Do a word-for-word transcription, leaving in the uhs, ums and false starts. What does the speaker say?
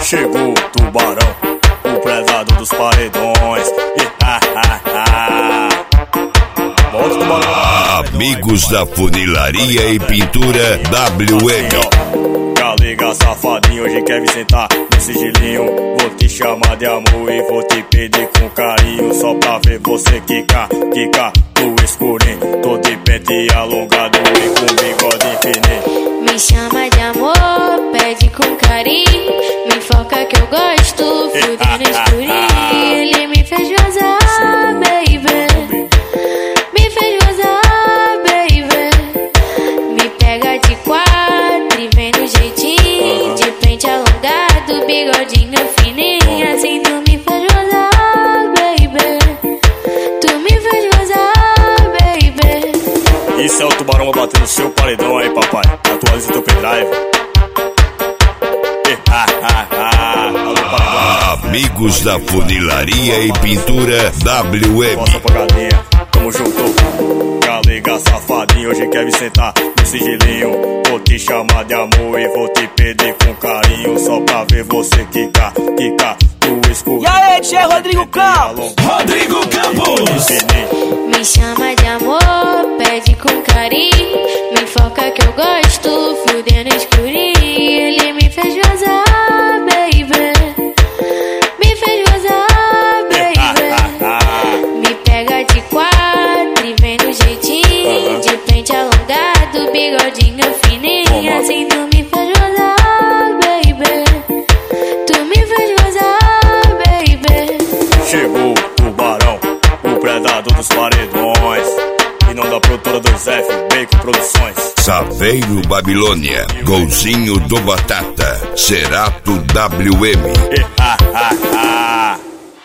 Chegou o tubarão, o predador dos paredões. E, ah, ah, ah. Volta, tubarão. Amigos da Funilaria e Pintura W M. Galega safadinho, hoje quer me sentar no sigilinho. Vou te chamar de amor e vou te pedir com carinho, só pra ver você quicar, quicar no escurinho. Tô de pente alongado e com bigode infinito. Me chama de amor, pede com carinho, me foca que eu gosto, fudendo escurinho. Ele me fez gozar, baby, me fez gozar, baby. Me pega de quatro e vem no jeitinho, de pente alongado, bigodinho fininho. Assim tu me fez gozar, baby, tu me fez gozar, baby. Isso é o tubarão batendo no seu paredão aí, papai. Atualiza teu pendrive. Ah, ah, ah. Amigos da Funilaria e Pintura W M. Nossa pagadinha, tamo junto. Galega safadinho, hoje quer me sentar no sigilinho. Vou te chamar de amor e vou te pedir com carinho, só pra ver você quicar, quicar no escuro. E aí, tchê, Rodrigo Campos. Rodrigo Campos. Me chama de amor, pede com carinho, me foca que eu gosto, fudendo escurinho. Ele me fez gozar, baby, me fez gozar, baby. Me pega de quatro e vem no jeitinho, de pente alongado, bigodinho fininho. Assim tu me fez gozar, baby, tu me fez gozar, baby. Chegou o tubarão, o predador dos paredões, e não da produtora do F, Bacon Produções. Saveiro Babilônia, Golzinho do Batata, Cerato W M. E, ah, ah, ah.